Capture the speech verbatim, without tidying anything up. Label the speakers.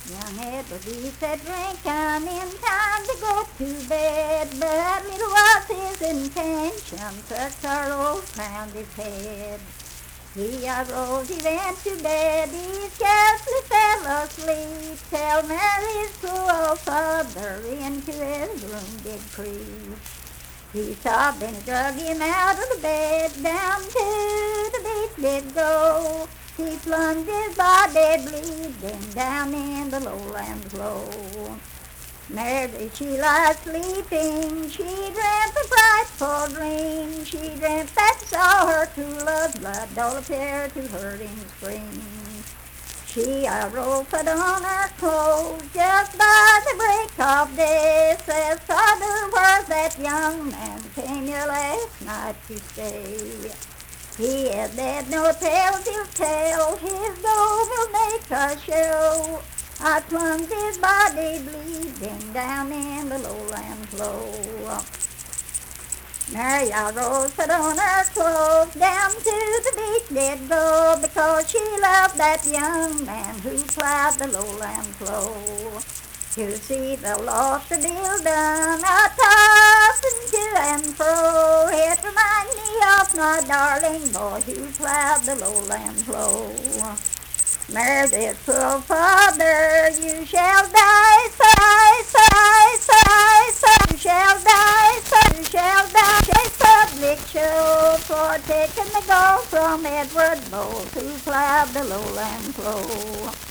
Speaker 1: Young Edward, he said, drink on in time to go to bed, but little was his intention, such sorrow crowned his head. He arose, he went to bed, he scarcely fell asleep, till Mary's poor father into his room did creep. He sobbed and he drug him out of the bed, down to the beach did go. He plunged his body bleeding down in the lowland flow. Mary, she lies sleeping, she dreamt a frightful dream. She dreamt that saw her true love's blood all appear to her in spring. She arose, put on her clothes, just by the break of day, says, Father, where's that young man came here last night to stay? He is dead, no tales he'll tell, his gold will make a show. I plunged his body bleeding down in the lowland flow. Mary arose, put on her clothes, down to the beach did go, because she loved that young man who plowed the lowland flow. To see the lost deal done, I tossed to and fro. It reminds me of my darling boy who plowed the lowland flow. Meredith, poor father, you shall die, sigh, sigh, sigh, sigh. You shall die, sigh, you shall die. A public show for taking the gold from Edward Bowles, who plowed the lowland flow.